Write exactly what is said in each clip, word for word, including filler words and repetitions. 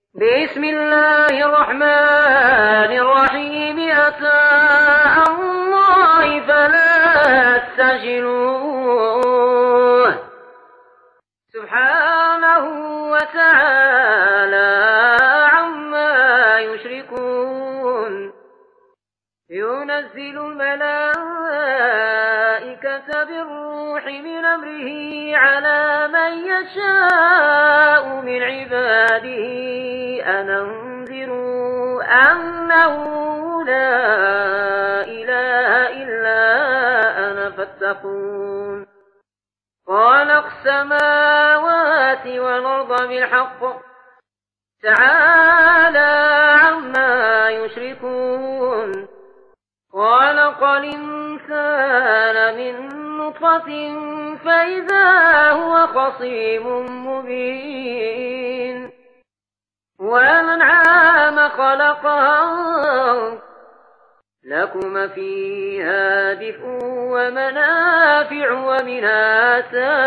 بسم الله الرحمن الرحيم. أتى أمر الله فلا تستعجلوه سبحانه وتعالى عما يشركون. ينزل الملائكة بالروح من أمره على من يشاء من عباده أن أنذروا أنه لا إله إلا أنا فاتقون. خالق السماوات والأرض بالحق تعالى عما يشركون. خلق الإنسان من نطفة فإذا هو خصيم مبين. والأنعام خلقها لكم فيها دفء ومنافع ومنها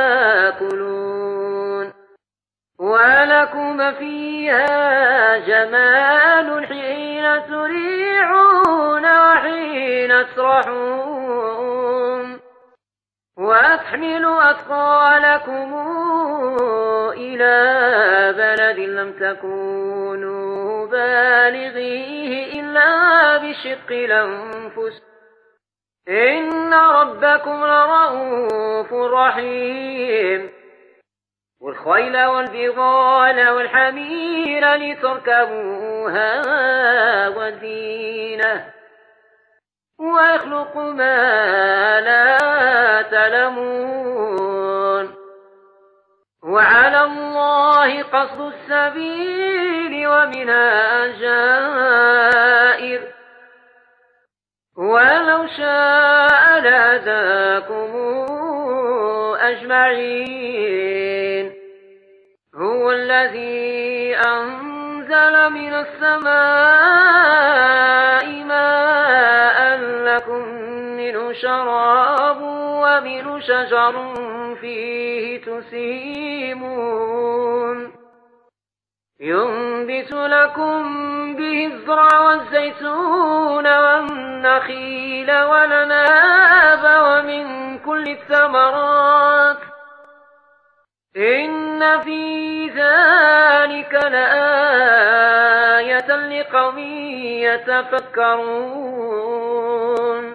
تاكلون. ولكم فيها جمال حين تريعون وحين تسرحون. وتحمل أثقالكم إلى بلد لم تكونوا بالغيه إلا بشق الأنفس إن ربكم لرؤوف رحيم. والخيل والبغال والحمير لتركبوها وزينة ويخلق ما لا تعلمون. وعلى الله قصد السبيل ومنها جائر ولو شاء لهداكم أجمعين. هو الذي أنزل من السماء ماء لكم منه شراب ومنه شجر فيه تسيمون. ينبت لكم به الزرع والزيتون والنخيل والعناب ومن كل الثمرات إن في ذلك لآية لقوم يتفكرون.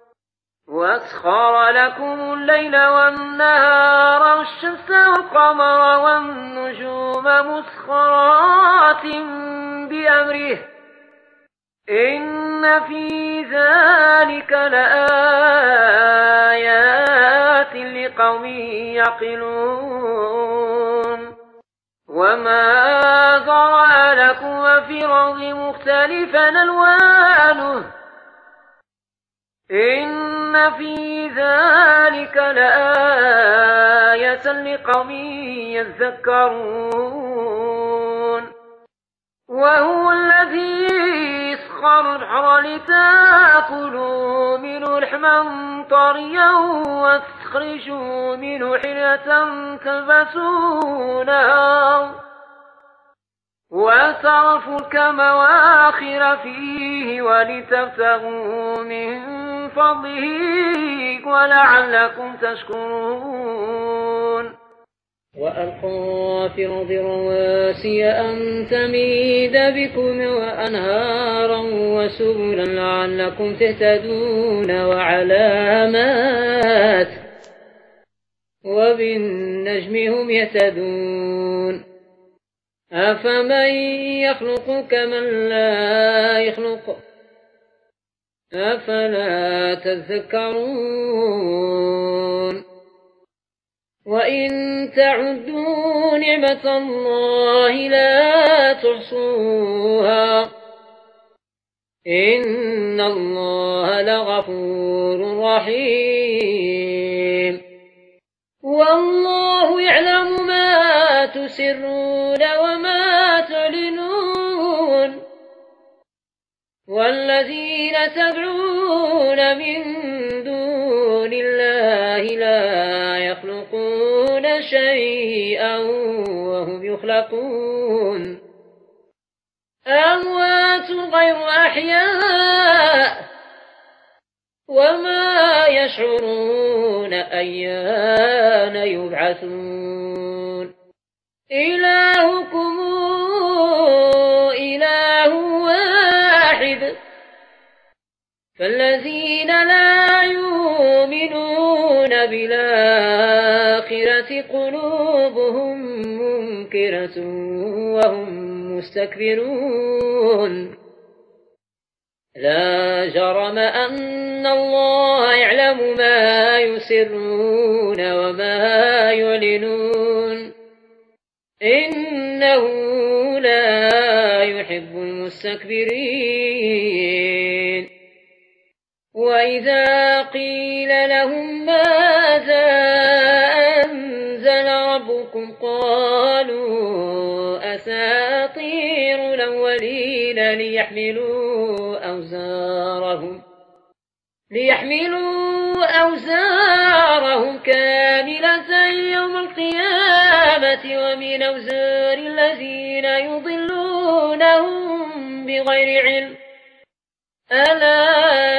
وأسخر لكم الليل والنهار والشمس والقمر والنجوم مسخرات بأمره إن في ذلك لآيات لقوم يعقلون. وما ذرأ لكم في الأرض مختلفا ألوانه إن في ذلك لآية لقوم يذكرون. وهو الذي يسخر البحر لتأكلوا منه لحما طريا وتستخرجوا منه حلية تلبسونها وترى الفلك مواخر فيه ولتبتغوا من فضله ولعلكم تشكرون. وألقى في الأرض رواسي أن تميد بكم وأنهارا وسبلا لعلكم تهتدون وعلامات وبالنجم هم يهتدون. أفمن يخلق كمن لا يخلق أفلا تذكرون. وإن تعدوا نعمة الله لا تحصوها إن الله لغفور رحيم. والله يعلم ما تسرون وما تعلنون. والذين تدعون من دون الله لا يخلقون شيئا وهم يخلقون غير أحياء وما يشعرون أيان يبعثون إلهكم إله واحد فالذين لا يؤمنون بالآخرة قلوبهم منكرة وهم مستكبرون لا جرم أن الله يعلم ما يسرون وما يعلنون إنه لا يحب المستكبرين وإذا قيل لهم ماذا أنزل ربكم قالوا أساطير الأولين ليحملوا أوزارهم ليحملوا أوزارهم كاملة يوم القيامة ومن أوزار الذين يضلونهم بغير علم ألا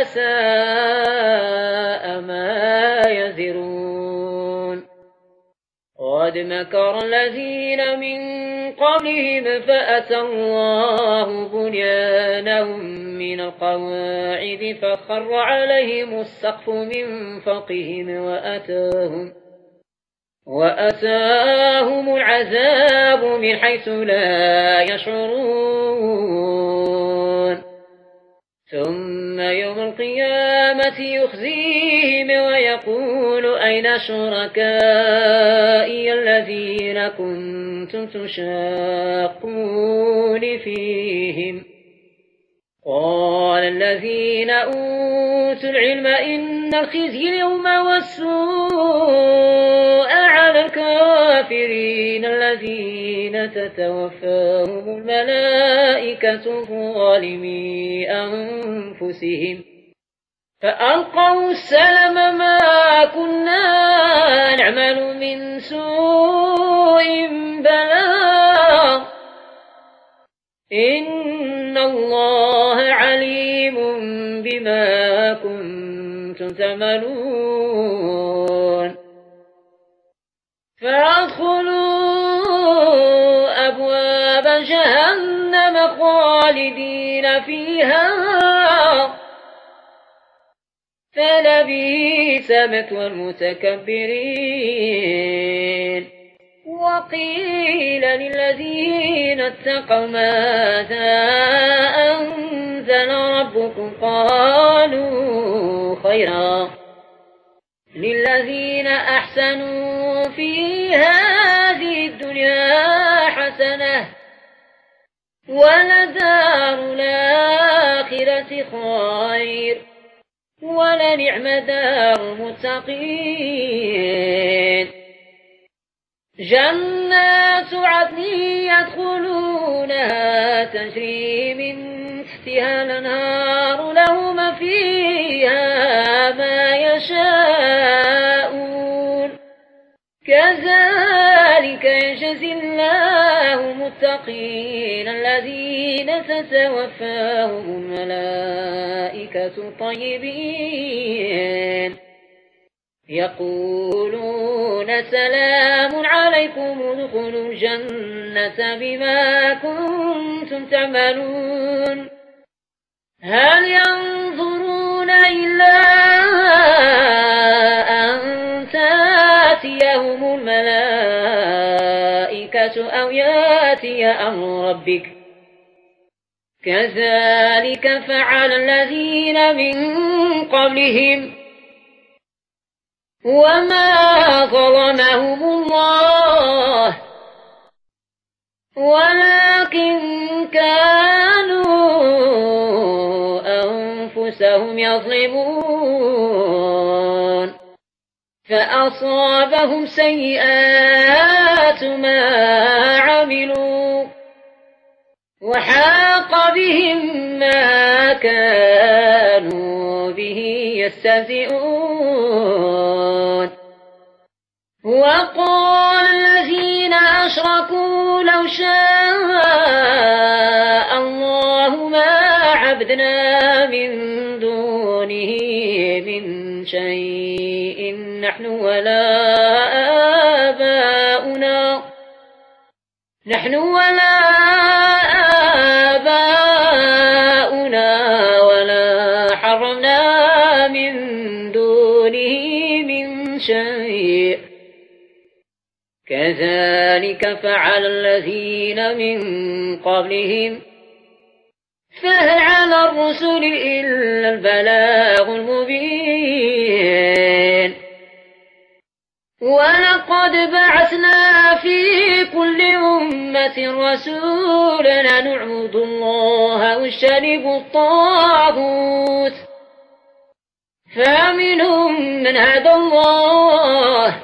ساء ما يزرون قد مكر الذين من قبلهم فأتى الله بنيانهم من القواعد فخر عليهم السقف من فوقهم وأتاهم وأتاهم العذاب من حيث لا يشعرون ثم يوم القيامة يخزيهم ويقول أين شركائي الذين كنتم تشاقون فيهم قال الذين أوتوا العلم إن الخزي اليوم والسوء على الكافرين الذين تتوفاهم الملائكة ظالمي أنفسهم فألقوا السلم ما كنا نعمل من سوء بلى إن الله عليم بما كنتم تعملون فادخلوا أبواب جهنم خالدين فيها فلبئس مثوى المتكبرين وقيل للذين اتقوا ماذا أنزل ربكم قالوا خيرا للذين أحسنوا في هذه الدنيا حسنة ولدار الآخرة خير ولنعم دار المتقين جنات عدن يدخلونها تجري من تحتها الأنهار لهم فيها ما يشاءون كذلك يجزي الله المتقين الذين تتوفاهم الملائكة طيبين يقولون سلام عليكم ادخلوا الجنة بما كنتم تعملون هل ينظرون إلا أن تأتيهم الملائكة أو يأتي أمر ربك كذلك فعل الذين من قبلهم وما ظلمهم الله ولكن كانوا أنفسهم يظلمون فأصابهم سيئات ما عملوا وحاق بهم ما كانوا به يستهزئون وقال الذين أشركوا لو شاء الله ما عبدنا من دونه من شيء نحن ولا آباؤنا نحن ولا آباؤنا ولا حرمنا من دونه من شيء كذلك فعل الذين من قبلهم فهل على الرسل إلا البلاغ المبين ولقد بعثنا في كل أمة رسولا أن اعبدوا الله واجتنبوا الطاغوت فمنهم من هدى الله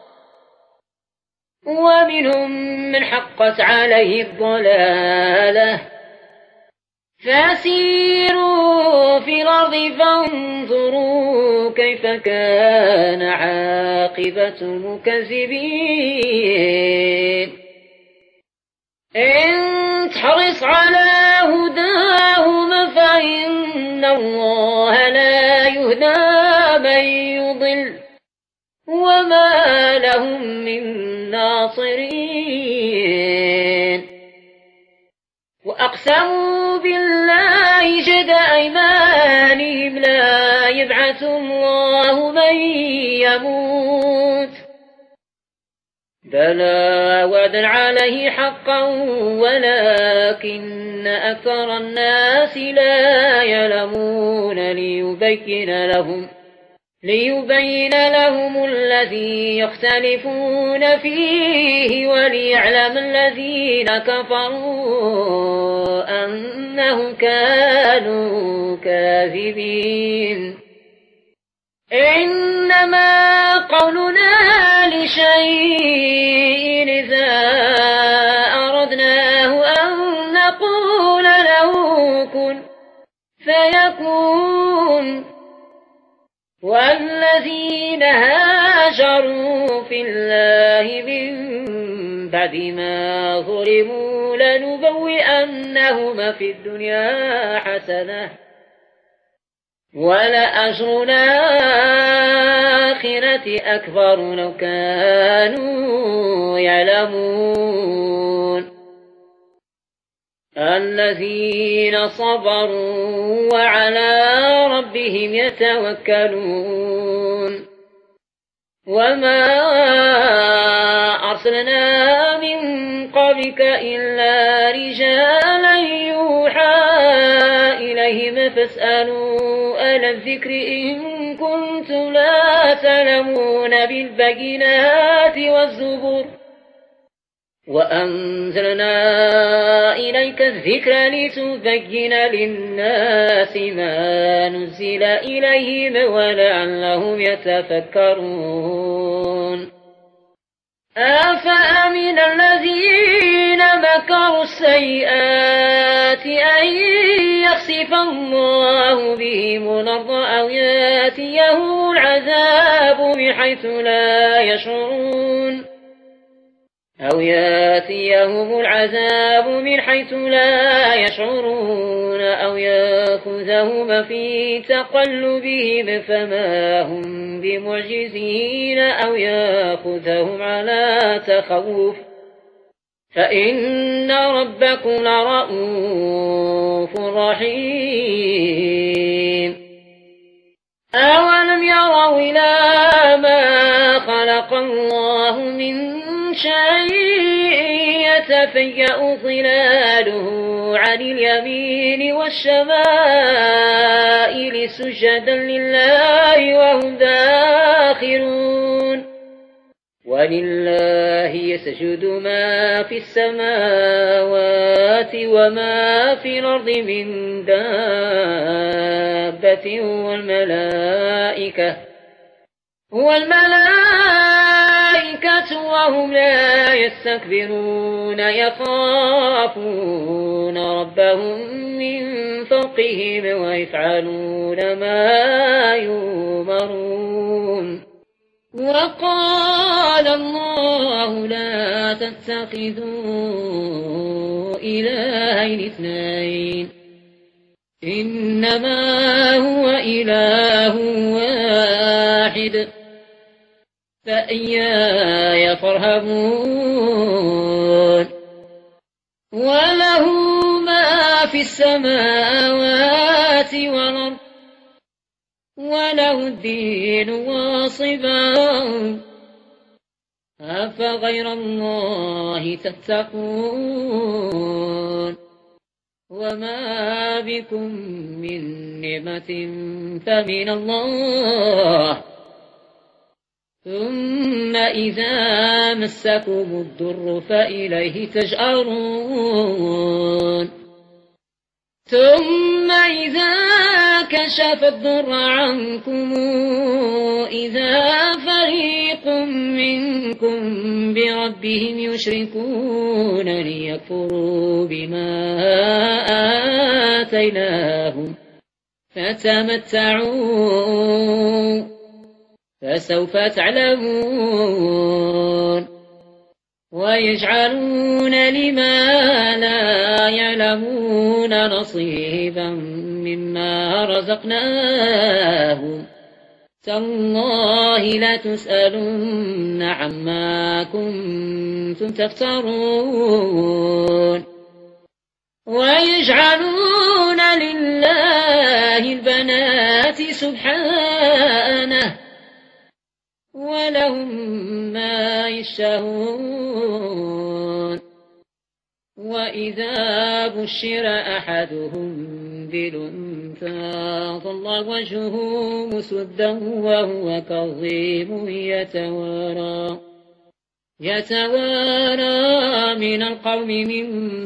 ومنهم من حقت عليه الضلالة فسيروا في الأرض فانظروا كيف كان عاقبة المكذبين إن تحرص على هداهم فإن الله لا يهدى من يضل وما لهم من ناصرين وأقسموا بالله جهد أيمانهم لا يبعث الله من يموت بلى وعدا عليه حقا ولكن أكثر الناس لا يعلمون ليبين لهم ليبين لهم الذي يختلفون فيه وليعلم الذين كفروا أنهم كانوا كاذبين إنما قولنا لشيء إذا أردناه أن نقول له كن فيكون والذين هاجروا في الله من بعد ما ظلموا لنبوئنهم في الدنيا حسنة ولأجر الآخرة أكبر لو كانوا يعلمون الذين صبروا وعلى ربهم يتوكلون وما أرسلنا من قبلك إلا رجالا يوحى إليهم فاسألوا أهل الذكر إن كنتم لا تعلمون بالبينات والزبر وأنزلنا إليك الذكر لتبين للناس ما نزل إليهم ولعلهم يتفكرون أفأمن الذين مكروا السيئات أن يخسف الله بهم الأرض أو يأتيهم العذاب من حيث لا يشعرون أو يأتيهم العذاب من حيث لا يشعرون أو يأخذهم في تقلبهم فما هم بمعجزين أو يأخذهم على تخوف فإن ربكم لرؤوف رحيم أولم يروا إلى ما خلق الله من شيء يتفيأ ظلاله عن اليمين والشمائل سجدا لله وهم داخرون ولله يسجد ما في السماوات وما في الأرض من دابة والملائكة والملائكة وهم لا يستكبرون يخافون ربهم من فوقهم ويفعلون ما يؤمرون وقال الله لا تتخذوا إلهين اثنين إنما هو إله واحد فإياي فارهبون وله ما في السماوات والأرض وله الدين واصبا أفغير الله تتقون وما بكم من نعمة فمن الله ثم إذا مسكم الضر فإليه تجأرون ثم إذا كشف الضر عنكم إذا فريق منكم بربهم يشركون ليكفروا بما آتيناهم فتمتعوا فسوف تعلمون ويجعلون لما لا يعلمون نصيبا مما رزقناهم تالله لتسألن عما كنتم تفترون ويجعلون لله البنات سبحانه ولهم ما يشتهون وإذا بشر أحدهم بالأنثى ظل وجهه مسودا وهو كظيم يتوارى يتوارى من القوم من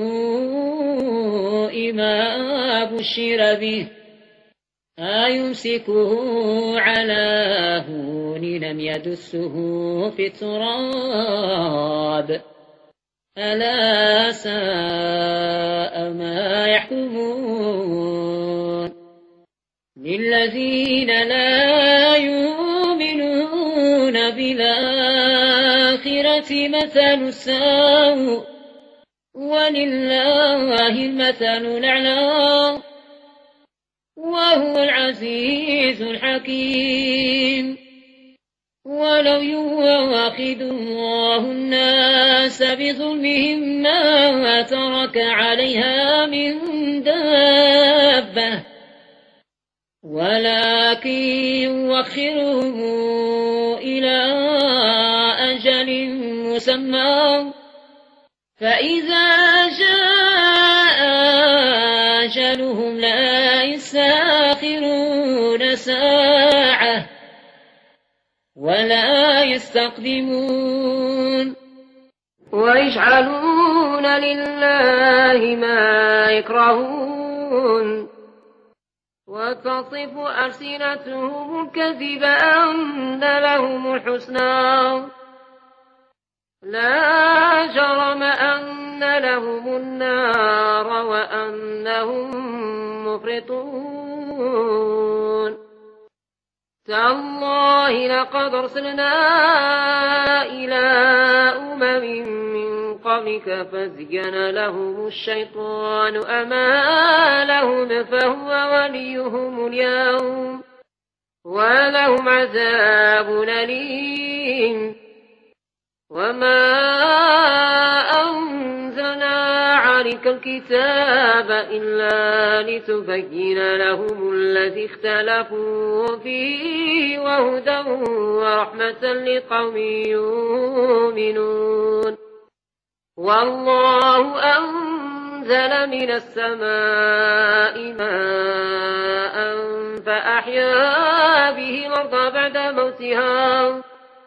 سوء ما بشر به أيمسكه على هون لم يدسه في التراب ألا ساء ما يحكمون للذين لا يؤمنون بالآخرة مثل السوء ولله المثل الأعلى وهو العزيز الحكيم ولو يواخذ الله الناس بظلمهم ما ترك عليها من دابة ولكن يوخرهم إلى أجل مسمى فإذا جاء أجلهم لا يستأخرون ساعة ولا يستقدمون ويجعلون لله ما يكرهون وتصف ألسنتهم الكذب أن لهم الحسنى لا جرم أن لهم النار وأنهم مفرطون تالله لقد أرسلنا إلى أمم من قبلك فزين لهم الشيطان أمالهم فهو وليهم اليوم ولهم عذاب أليم وما أنزلنا عليك الكتاب إلا لتبين لهم الذي اختلفوا فيه وهدى ورحمة لقوم يؤمنون والله أنزل من السماء ماء فأحيا به الأرض بعد موتها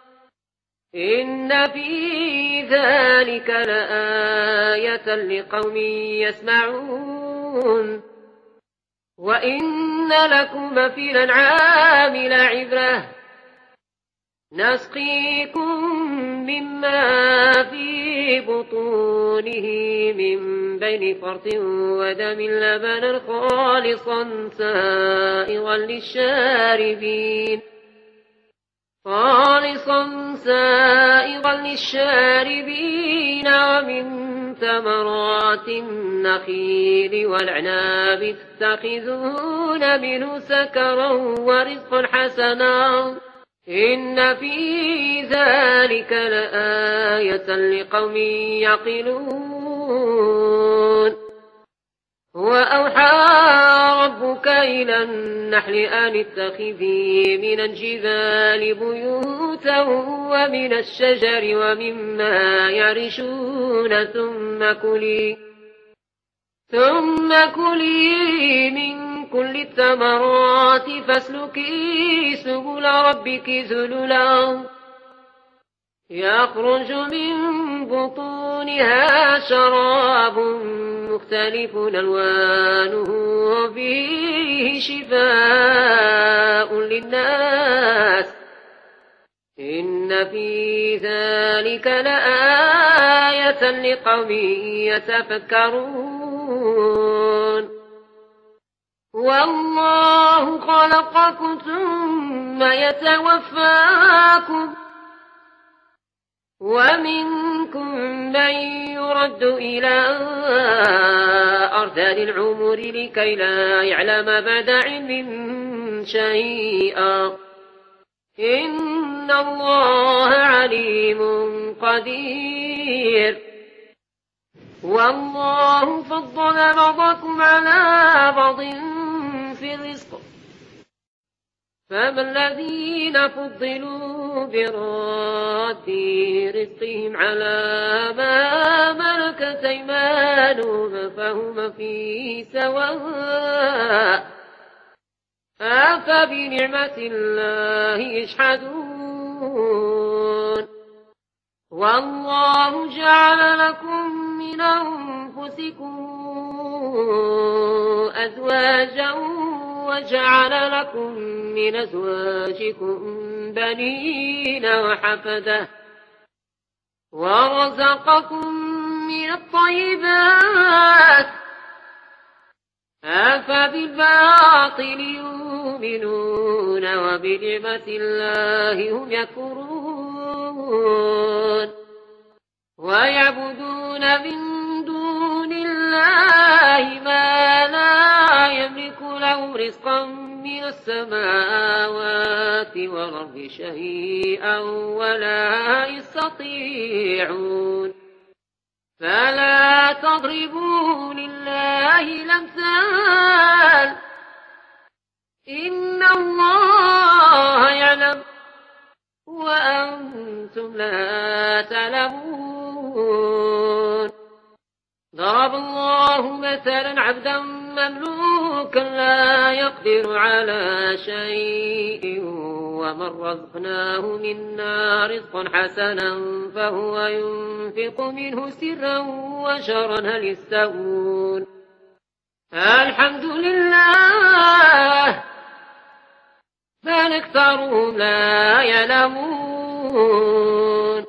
إن في ذلك لآية لقوم يسمعون وإن لكم في الأنعام لعبرة نسقيكم مما في بطونه من بين فرث ودم لبنا خالصا سائغا للشاربين خالصا سائغا للشاربين ومن ثمرات النخيل والعناب تتخذون منه سكرا ورزقا حسنا إن في ذلك لآية لقوم يعقلون وأوحى ربك إلى النحل أن اتخذي من الجبال بيوتا ومن الشجر ومما يعرشون ثم كلي ثم كلي من كل الثمرات فاسلكي سبل ربك ذللا يخرج من بطونها شراب مختلف ألوانه فيه شفاء للناس إن في ذلك لآية لقوم يتفكرون والله خلقكم ثم يتوفاكم ومنكم من يرد إلى أرذل العمر لكي لا يعلم بعد علم شيئا إن الله عليم قدير والله فضل بعضكم على بعض في الرزق فما الذين فضلوا براد رزقهم على ما ملكت أيمانهم فهم في سواء أفبنعمة الله يجحدون والله جعل لكم من أنفسكم أزواجا وجعل لكم من أزواجكم بنين وحفدة ورزقكم من الطيبات أفبالباطل يؤمنون وبنعمة الله هم يكفرون ويعبدون من دون الله ما لا يملك لهم رزقا من السماوات والأرض شيئا ولا يستطيعون فلا تضربوا لله الأمثال إن الله يعلم وأنتم لا تعلمون ضرب الله مثلا عبدا مملوكا لا يقدر على شيء ومن رزقناه منا رزقا حسنا فهو ينفق منه سرا وجهرا هل يستوون الحمد لله بل أكثرهم لا يعلمون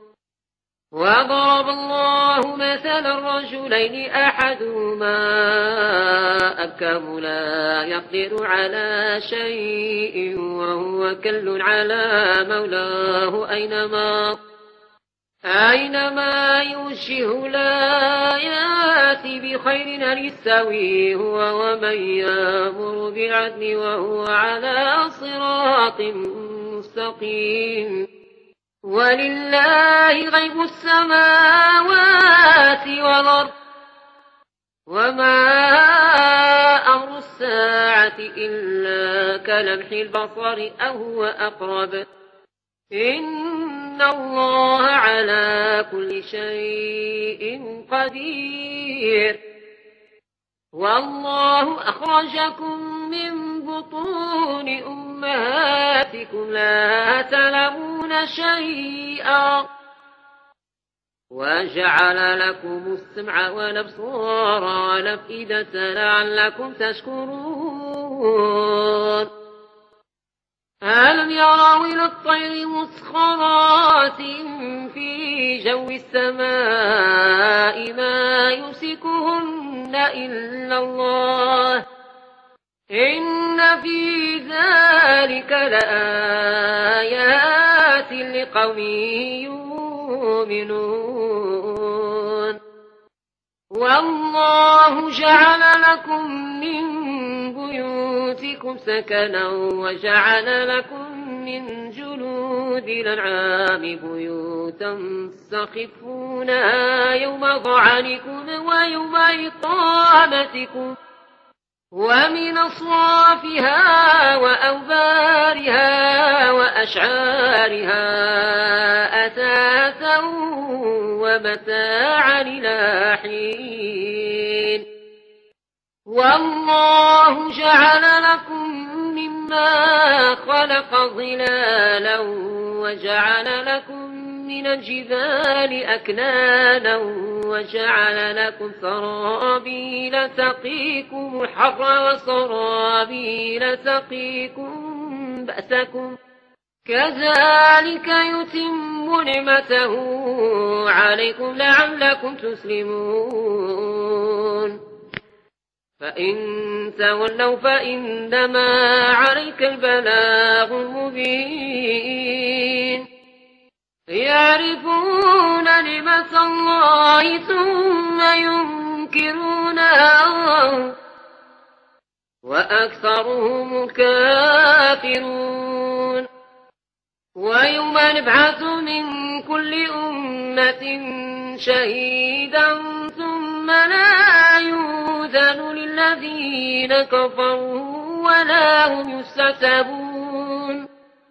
وضرب الله مثلا رجلين أحدهما أبكم لا يقدر على شيء وهو كل على مولاه أينما أينما يوجه لا يأتي بخير هل يستوي هو ومن يأمر بالعدل وهو على صراط مستقيم ولله غيب السماوات والأرض وما أمر الساعة إلا كلمح البصر أو هو أقرب إن الله على كل شيء قدير والله أخرجكم من بطون أمهاتكم لا تعلمون شيئا وجعل لكم السمع والأبصار والأفئدة لعلكم تشكرون ألم يروا إلى الطير مسخرات في جو السماء ما يمسكهن إلا الله إن في ذلك لآيات لقوم يؤمنون والله جعل لكم من بيوتكم سكنا وجعل لكم من جلود الأنعام بيوتا تستخفونها يوم ظعنكم ويوم إقامتكم ومن أصوافها وأوبارها وأشعارها أثاثا ومتاعا إلى حين والله جعل لكم مما خلق ظلالا وجعل لكم من الجبال أكنانا وجعل لكم سرابيل تقيكم الحر وسرابيل تقيكم بأسكم كذلك يتم نعمته عليكم لعلكم تسلمون فإن تولوا فإنما عليك البلاغ المبين يعرفون نعمة الله ثم ينكرونها وأكثرهم الكافرون ويوم نبعث من كل أمة شهيدا ثم لا يؤذن للذين كفروا ولا هم يستتبون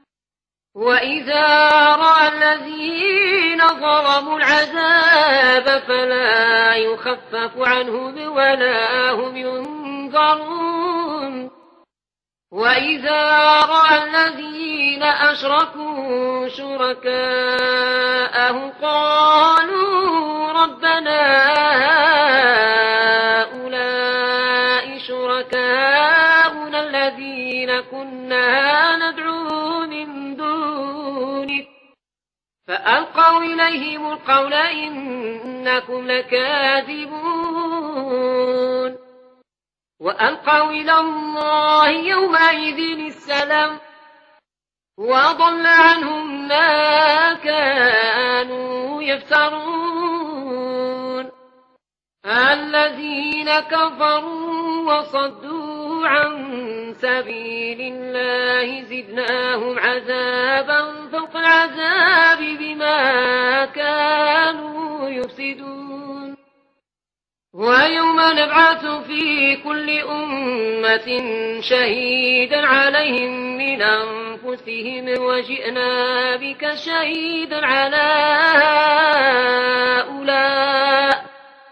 وإذا رأى الذين ظلموا العذاب فلا يخفف عنهم ولا هم ينظرون وإذا رأى الذين أشركوا شركاءهم قالوا ربنا هؤلاء شركاؤنا الذين كنا ندعو من دونك فألقوا إليهم القول إنكم لكاذبون وألقوا إلى الله يومئذ السلام وضل عنهم ما كانوا يفترون الذين كفروا وصدوا عن سبيل الله زدناهم عذابا فوق العذاب بما كانوا يفسدون ويوم نبعث في كل أمة شهيدا عليهم من أنفسهم وجئنا بك شهيدا على هؤلاء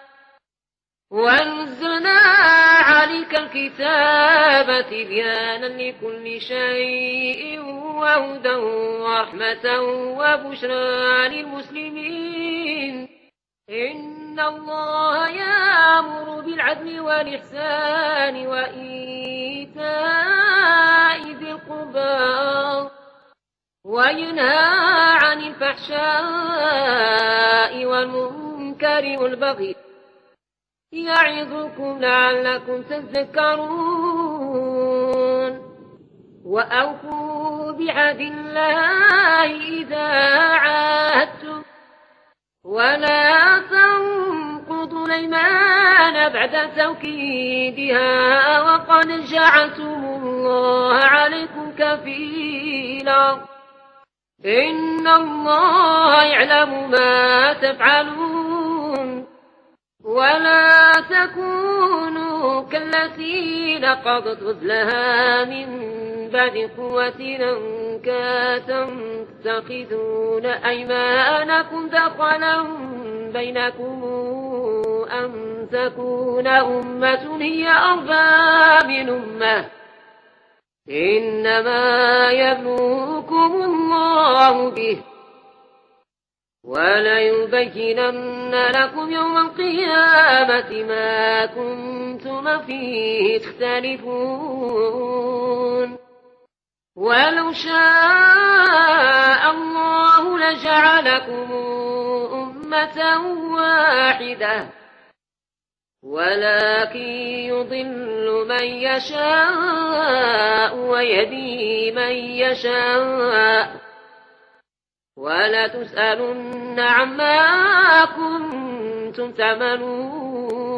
ونزلنا عليك الكتاب تبيانا لكل شيء وهدى ورحمة وبشرى للمسلمين إن الله يأمر بالعدل والإحسان وإيتاء ذي القربى وينهى عن الفحشاء والمنكر والبغي يعظكم لعلكم تذكرون وأوفوا بعهد الله إذا عاهدتم ولا تنقضوا الأيمان بعد توكيدها وقد جعلتم الله عليكم كفيلا إن الله يعلم ما تفعلون ولا تكونوا كالتي نقضت غزلها من بعد قوة أنكاثا تتخذون أيمانكم دخلا بينكم أن تكون أمة هي أربى من أمة إنما يبلوكم الله به وليبينن لكم يوم القيامة ما كنتم فيه تختلفون ولو شاء الله لجعلكم أمة واحدة ولكن يضل من يشاء ويهدي من يشاء ولا تسألن عما كنتم تعملون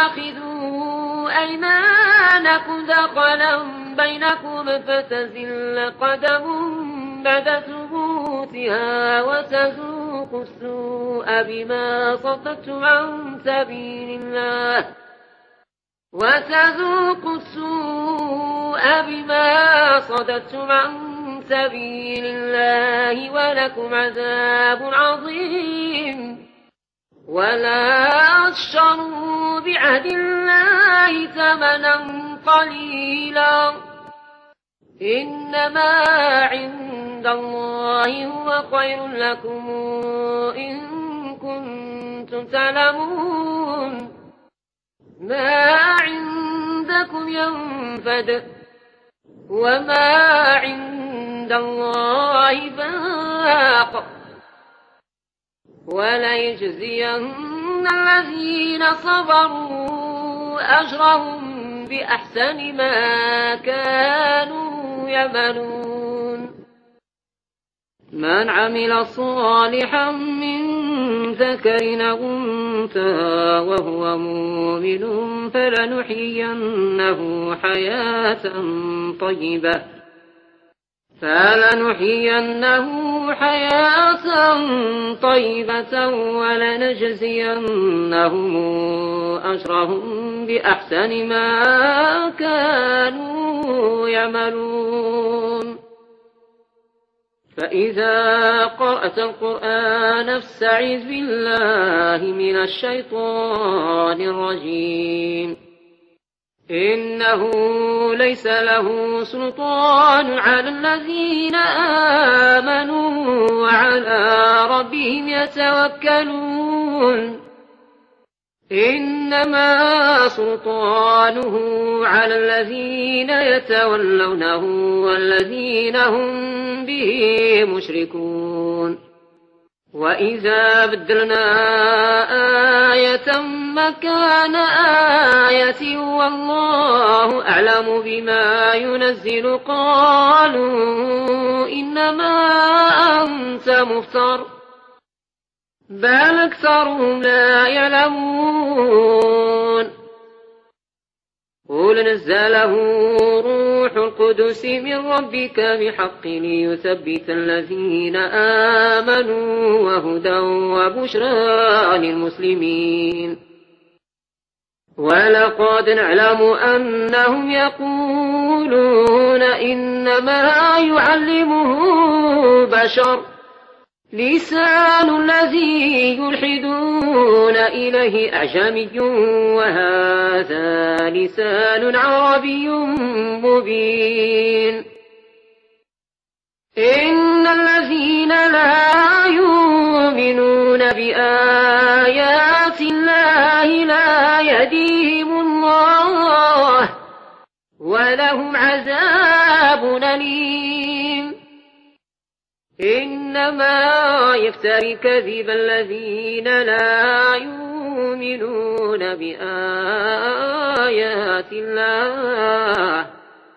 تتخذوا أيمانكم دخلا بينكم فتزل قدم بعد ثبوتها وتذوقوا السوء بما صددتم عن سبيل الله وتذوقوا السوء بما صددتم عن سبيل الله ولكم عذاب عظيم. ولا تشتروا بعهد الله ثمنا قليلا إنما عند الله هو خير لكم إن كنتم تعلمون. ما عندكم ينفد وما عند الله باق وليجزين الذين صبروا أجرهم بأحسن ما كانوا يعملون. من عمل صالحا من ذكر أو أنثى وهو مؤمن فلنحيينه حياة طيبة فلنحيينه حياة طيبة ولنجزينهم أجرهم بأحسن ما كانوا يعملون. فإذا قرأت القرآن فاستعذ بالله من الشيطان الرجيم إنه ليس له سلطان على الذين آمنوا وعلى ربهم يتوكلون. إنما سلطانه على الذين يتولونه والذين هم به مشركون. وإذا بدلنا آية مكان آية والله أعلم بما ينزل قالوا إنما أنت مفتر بل أكثرهم لا يعلمون. قل نزله روح القدس من ربك بحق ليثبت الذين آمنوا وهدى وبشرى للمسلمين. ولقد نعلم أنهم يقولون إنما يعلمه بشر لسان الذي يلحدون إليه أعجمي وهذا لسان عربي مبين. إن الذين لا يؤمنون بآيات الله لا يهديهم الله ولهم عذاب أليم. إنما يفتري كذب الذين لا يؤمنون بآيات الله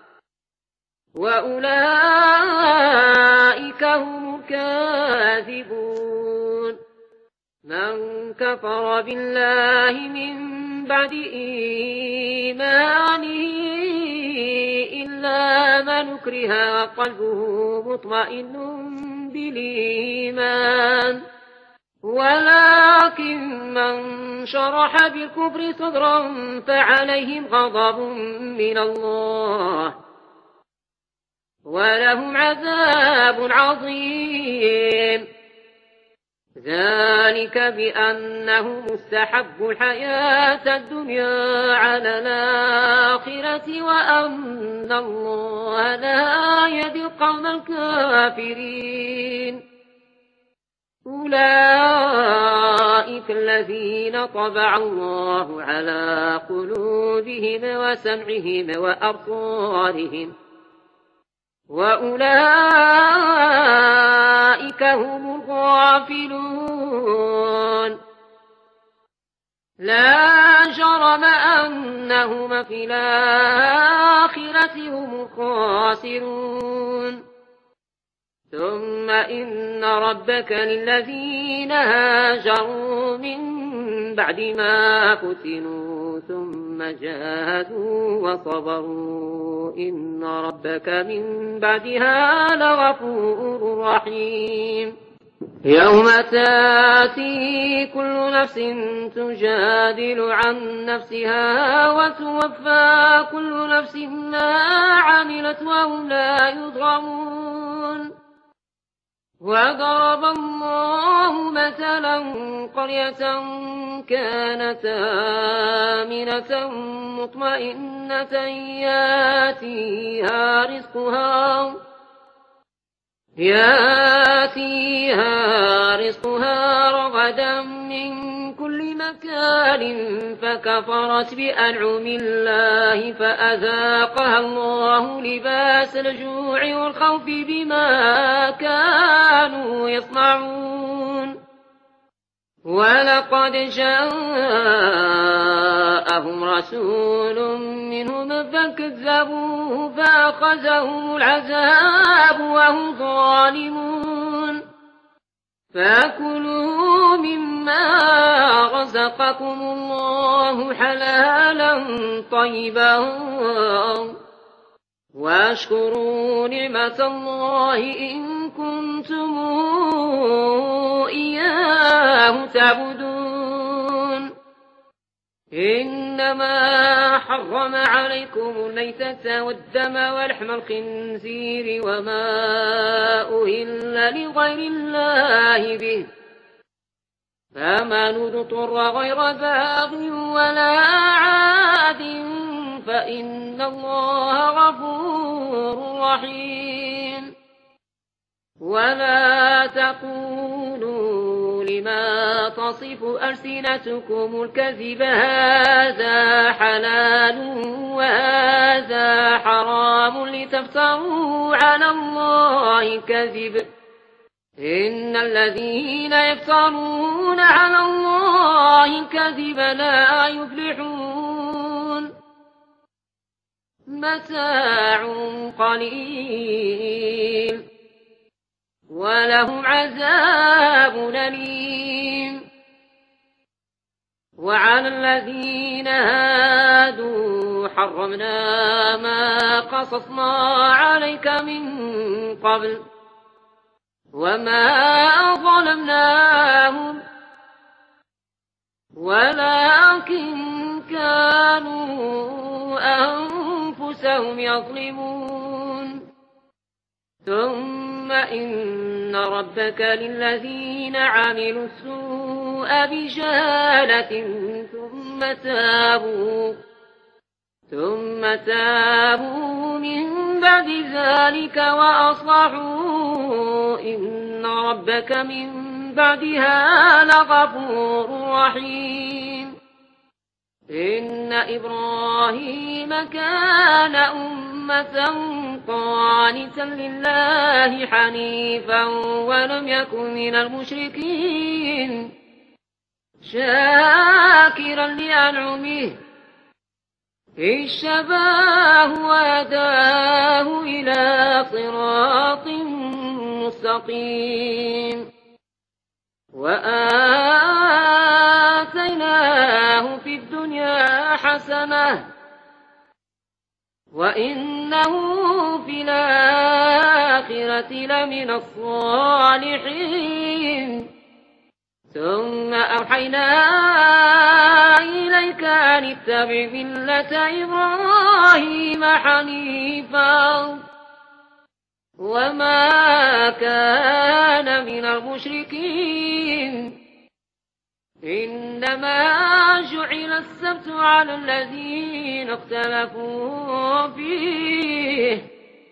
وأولئك هم الكاذبون. من كفر بالله من بعد إيمانه إلا من أكره وقلبه مطمئن بالإيمان ولكن من شرح بالكفر صدرا فعليهم غضب من الله ولهم عذاب عظيم. ذلك بأنهم استحبوا الحياة الدنيا على الآخرة وأن الله لا يهدي القوم الكافرين. أولئك الذين طبع الله على قلوبهم وسمعهم وأبصارهم وأولئك هم الغافلون. لا جرم أنهم في الآخرة هم الخاسرون. ثم إن ربك للذين هاجروا من بعد ما فتنوا ثم جاهدوا وصبروا إن ربك من بعدها لغفور رحيم يوم تاتي كل نفس تجادل عن نفسها وتوفى كل نفس ما عملت وهم لا يظلمون وضرب الله مثلا قرية كانت آمنة مطمئنة ياتيها رزقها ياتيها رزقها رغدا من كل مكان فكفرت بأنعم الله فأذاقها الله لباس الجوع والخوف بما كانوا يصنعون ولقد جاءهم رسول منهم فكذبوه فأخذهم العذاب وهم ظالمون فكلوا مما رزقكم الله حلالا طيبا واشكروا نعمة الله إن كنتم إياه تعبدون إنما حرم عليكم الميتة والدم ولحم الخنزير وما أهل لغير الله به فمن اضطر غير باغ ولا عاد فإن الله غفور رحيم ولا تقولوا لما تصف ألسنتكم الكذب هذا حلال وهذا حرام لتفتروا على الله الكذب إن الذين يفترون على الله الكذب لا يفلحون متاع قليل ولهم عذاب أليم وعلى الذين هادوا حرمنا ما قصصنا عليك من قبل وما ظلمناهم ولكن كانوا أنفسهم يظلمون ثم إن ربك للذين عملوا السوء بجهالة ثم تابوا ثم تابوا من بعد ذلك وأصلحوا إن ربك من بعدها لغفور رحيم إن إبراهيم كان أمة قانتا لله حنيفا ولم يكن من المشركين شاكرا لأنعمه اجتباه وهداه إلى صراط مستقيم وآتيناه في الدنيا حسنة وإنه في الآخرة لمن الصالحين ثم أوحينا إليك أن اتبع ملة إبراهيم حنيفا وما كان من المشركين إنما جعل السبت على الذين اختلفوا فيه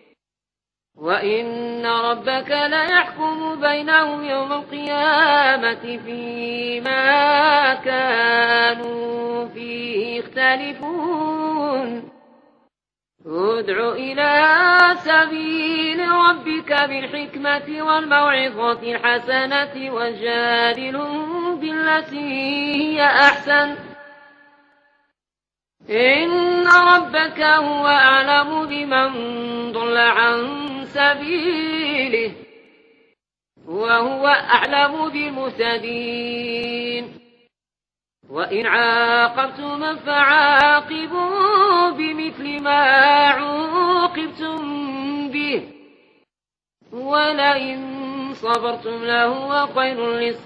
وإن ربك ليحكم بينهم يوم القيامة فيما كانوا فيه يختلفون ادع إلى سبيل ربك بالحكمة والموعظة الحسنة وجادلهم بالتي هي أحسن إن ربك هو أعلم بمن ضل عن سبيله وهو أعلم بالمهتدين وإن عاقبتم فعاقبوا بمثل ما عوقبتم به ولئن صبرتم لهو خير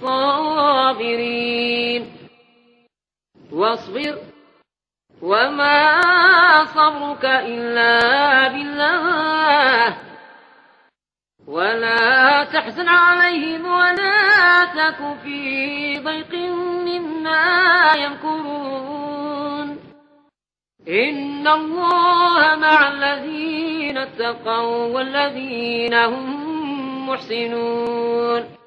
للصابرين واصبر وما صبرك إلا بالله ولا تحزن عليهم ولا تك في ضيق مما يمكرون إن الله مع الذين اتقوا والذين هم محسنون